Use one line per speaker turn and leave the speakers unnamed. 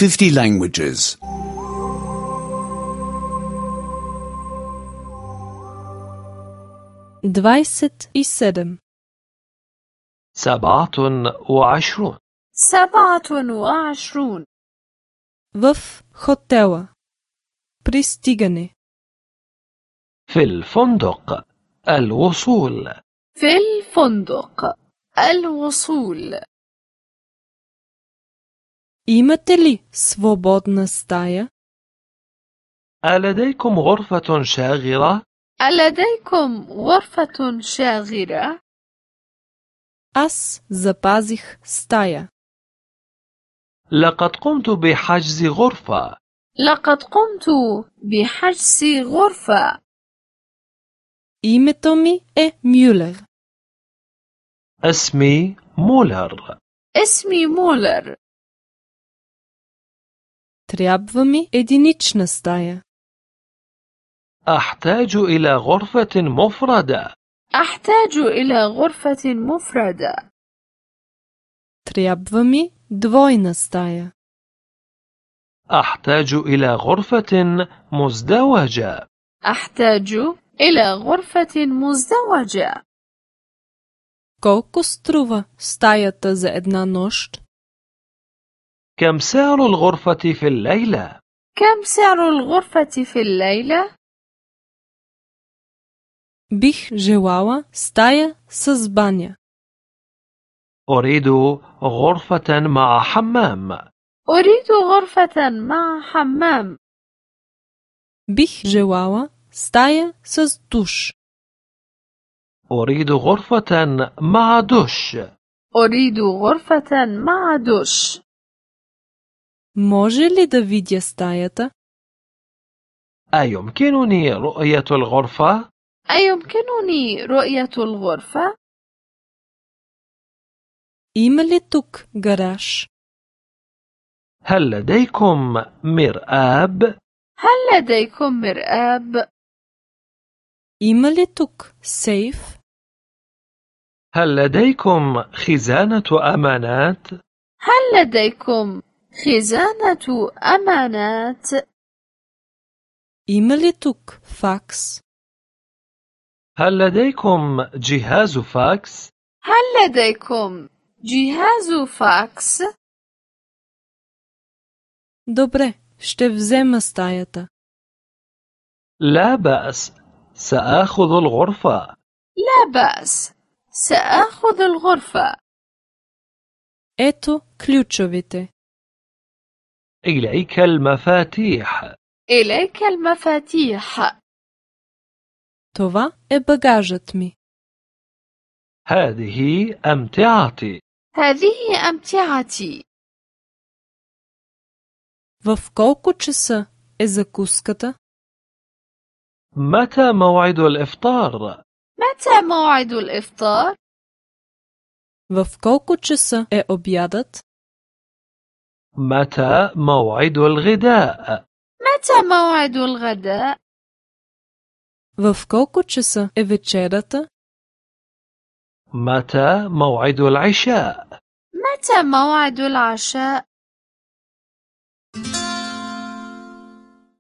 50 languages.
27
27
27
В хотела. Пристигане.
في الفندق. الوصول.
في الفندق. الوصول.
Имате ли свободна стая?
ألديكم غرفة شاغرة؟
ألديكم غرفة شاغرة؟
Аз запазих стая.
لقد قمت بحجز غرفة.
لقد قمت بحجز غرفة.
Името ми е Мюлер.
اسمي مولر.
اسمي مولر.
Трябва ми единична стая.
أحتاج إلى غرفة مفردة.
أحتاج إلى غرفة مفردة.
Трябва ми двойна стая.
أحتاج إلى غرفة مزدوجة.
أحتاج إلى غرفة مزدوجة.
Колко струва стаята за една нощ?
كم سعر الغرفة في الليلة؟
كم سعر الغرفة في الليلة؟
Бих желала стая с баня.
أريد غرفة مع حمام.
أريد غرفة مع حمام.
Бих желала стая с душ.
أريد غرفة مع دش.
أريد غرفة مع دش.
Може ли да видя стаята?
أيمكنني رؤية الغرفة؟
أيمكنني رؤية الغرفة؟
Има ли тук гараж?
هل لديكم مرآب؟
هل لديكم مرآب؟
Има ли тук сейф?
هل لديكم خزانة أمانات؟
هل لديكم خزانة أمانات؟
Има ли тук факс?
هل لديكم جهاز فاكس؟
هل لديكم جهاز فاكس؟
Добре, ще взема стаята.
لا بأس، سآخذ الغرفة.
لا بأس، سآخذ الغرفة.
Ето ключовите.
إليك المفاتيح.
إليك المفاتيح.
Това е багажът ми.
هذه أمتعتي.
هذه أمتعتي.
В колко часа е закуската?
متى موعد الإفطار؟
متى موعد الإفطار؟
В колко часа е обядът?
متى موعد الغداء؟
متى موعد الغداء؟
В колко часа е вечерята?
متى موعد العشاء؟
متى موعد العشاء؟